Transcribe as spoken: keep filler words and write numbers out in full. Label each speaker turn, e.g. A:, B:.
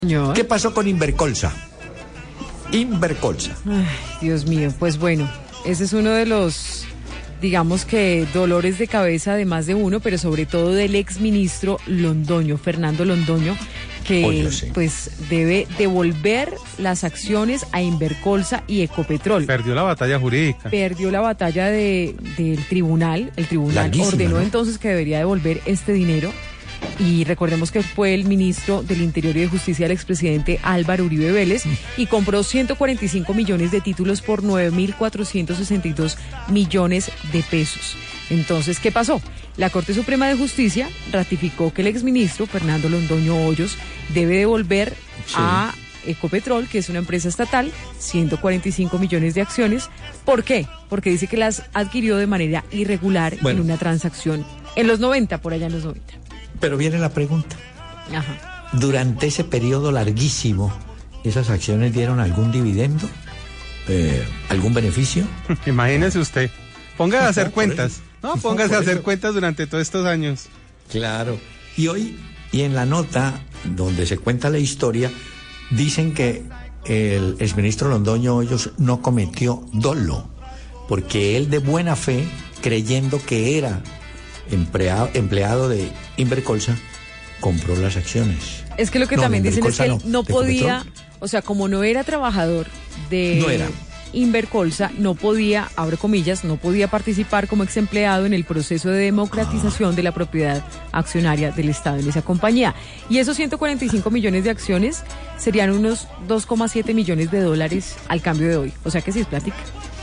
A: Señor.
B: ¿Qué pasó con Invercolsa? Invercolsa.
A: Ay, Dios mío, pues bueno, ese es uno de los, digamos que dolores de cabeza de más de uno, pero sobre todo del exministro Londoño, Fernando Londoño, que
B: Oye, sí.
A: pues debe devolver las acciones a Invercolsa y Ecopetrol.
C: Perdió la batalla jurídica.
A: Perdió la batalla de, del tribunal, el tribunal
B: Larguísima,
A: ordenó
B: ¿no?
A: entonces que debería devolver este dinero. Y recordemos que fue el ministro del Interior y de Justicia, el expresidente Álvaro Uribe Vélez, y compró ciento cuarenta y cinco millones de títulos por nueve mil cuatrocientos sesenta y dos millones de pesos. Entonces, ¿qué pasó? La Corte Suprema de Justicia ratificó que el exministro Fernando Londoño Hoyos debe devolver
B: Sí.
A: a Ecopetrol, que es una empresa estatal, ciento cuarenta y cinco millones de acciones. ¿Por qué? Porque dice que las adquirió de manera irregular
B: Bueno.
A: en una transacción en los noventa, por allá en los noventa.
B: Pero viene la pregunta.
A: Ajá.
B: Durante ese periodo larguísimo, ¿esas acciones dieron algún dividendo? Eh, ¿Algún beneficio?
C: Imagínese usted. Póngase a hacer
B: por
C: cuentas.
B: eso.
C: No,
B: No,
C: póngase
B: por
C: a hacer
B: eso.
C: cuentas durante todos estos años.
B: Claro. Y hoy, y en la nota donde se cuenta la historia, dicen que el exministro Londoño Hoyos no cometió dolo, porque él de buena fe, creyendo que era empleado, empleado de Invercolsa, compró las acciones.
A: Es que lo que
B: No,
A: también
B: de
A: dicen es que él
B: Invercolsa
A: no,
B: no, de
A: podía,
B: Ecopetrol.
A: o sea, como no era trabajador de
B: No era.
A: Invercolsa, no podía, abre comillas, no podía participar como ex empleado en el proceso de democratización de la propiedad accionaria del Estado en esa compañía. Y esos ciento cuarenta y cinco millones de acciones serían unos dos coma siete millones de dólares al cambio de hoy. O sea que sí es plática.